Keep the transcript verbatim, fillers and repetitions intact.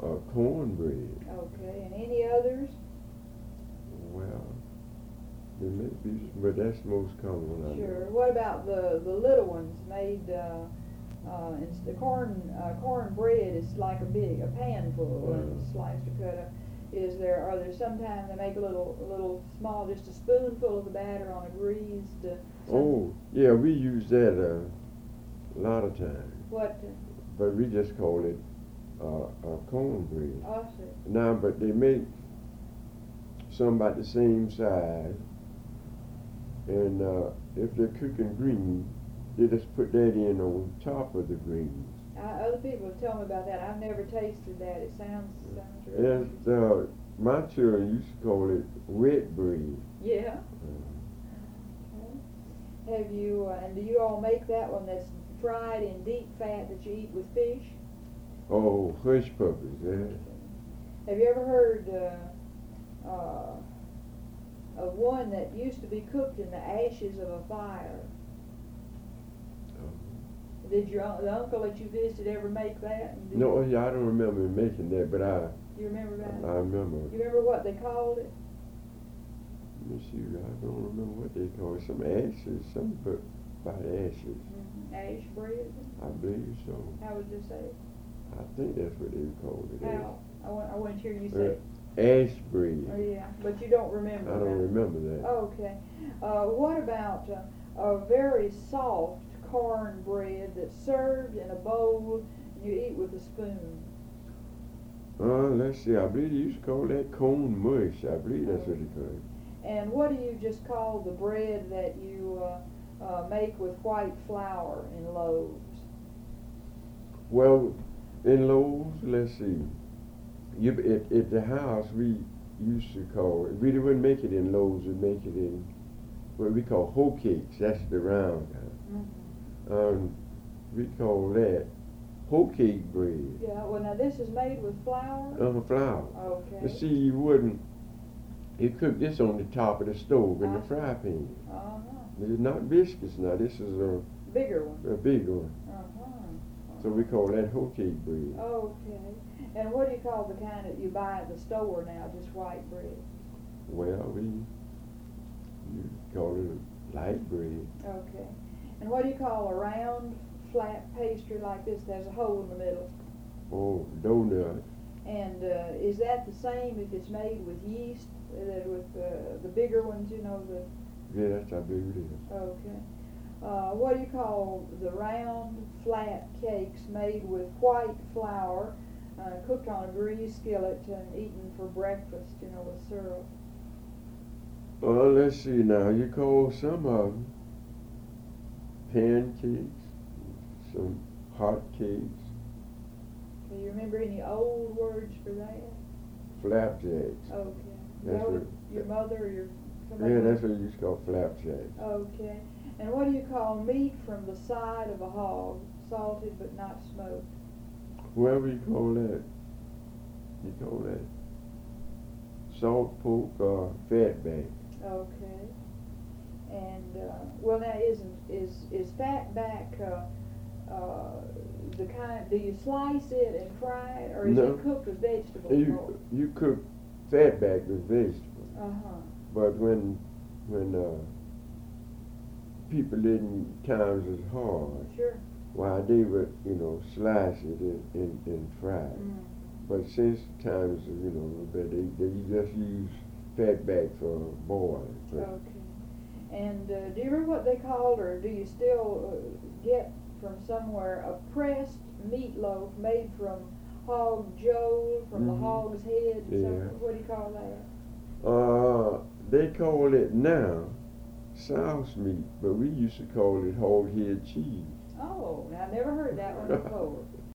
uh, cornbread. Okay, and any others? Well, there may be, but that's the most common one I Sure. know. What about the, the little ones made, uh, uh, it's the corn, uh, cornbread is like a big, a pan full and Uh. sliced or cut up. Is there, are there sometimes they make a little, a little small, just a spoonful of the batter on a greased, uh, some- Oh, yeah, we use that uh, a lot of times, what, uh, but we just call it uh, uh, cornbread. oh, I see. Now, but they make some about the same size, and uh, if they're cooking green, they just put that in on top of the greens. I, other people have told me about that. I've never tasted that. It sounds, sounds really And interesting. uh, my children used to call it wet bread. Yeah. Uh, Okay. Have you, uh, and do you all make that one that's fried in deep fat that you eat with fish? oh, hush puppies, yeah. Have you ever heard uh, uh, of one that used to be cooked in the ashes of a fire? Did your un- the uncle that you visited ever make that? And do No, you, yeah, I don't remember making that, but I, do you remember that? I remember. Do you remember what they called it? Let me see, I don't remember what they call it. Some ashes, some but about ashes. Mm-hmm. Ash bread? I believe so. How would you say it? I think that's what they called it. How? I want, I want to hear you Uh, say it. Ash bread. Oh, yeah, but you don't remember I don't that. remember that. Okay. Uh, what about uh, a very soft cornbread that's served in a bowl and you eat with a spoon? Uh, let's see, I believe they used to call that corn mush. I believe that's what they call it. And what do you just call the bread that you uh, uh, make with white flour in loaves? Well, in loaves, let's see. You at, at the house we used to call it. We wouldn't make it in loaves. We make it in what we call hoe cakes. That's the round kind. Mm-hmm. Um, we call that hoe cake bread. Yeah. Well, now this is made with flour. Uh, flour. Okay. But see, you wouldn't. You cook this on the top of the stove in the Uh-huh. fry pan. Uh-huh. This is not biscuits now. This is a, Bigger one. a big one. Uh-huh. So we call that hoe cake bread. Okay. And what do you call the kind that you buy at the store now, just white bread? Well, we you call it light bread. Okay. And what do you call a round, flat pastry like this that has a hole in the middle? Oh, donut. And uh, is that the same if it's made with yeast, uh, with uh, the bigger ones, you know, the... Yeah, that's I believe it is. Okay. Uh, what do you call the round, flat cakes made with white flour, uh, cooked on a greased skillet and eaten for breakfast, you know, with syrup? Well, let's see now. You call some of them pancakes, some hot cakes, Do you remember any old words for that? flapjacks. Okay. Is That's that what what- your mother or your somebody? Yeah, that's what you used to call flapjacks. Okay. And what do you call meat from the side of a hog, salted but not smoked? Whoever you call that, you call that salt pork or fatback. Okay. And uh, well, now isn't is is fatback uh, uh, the kind? Do you slice it and fry it, or is No. it cooked with vegetables? You you cook fatback with vegetables, Uh huh. but when when uh, people in times is hard, Sure. why they would you know slice it and and, and fry it. Mm. But since times you know that they they just use fatback for boiling. But Okay. And uh, do you remember what they called, or do you still uh, get from somewhere a pressed meatloaf made from hog jowl, from Mhm. the hog's head? and Yeah. something? What do you call that? Uh, they call it now souse meat, but we used to call it hog head cheese. Oh, I never heard that one before.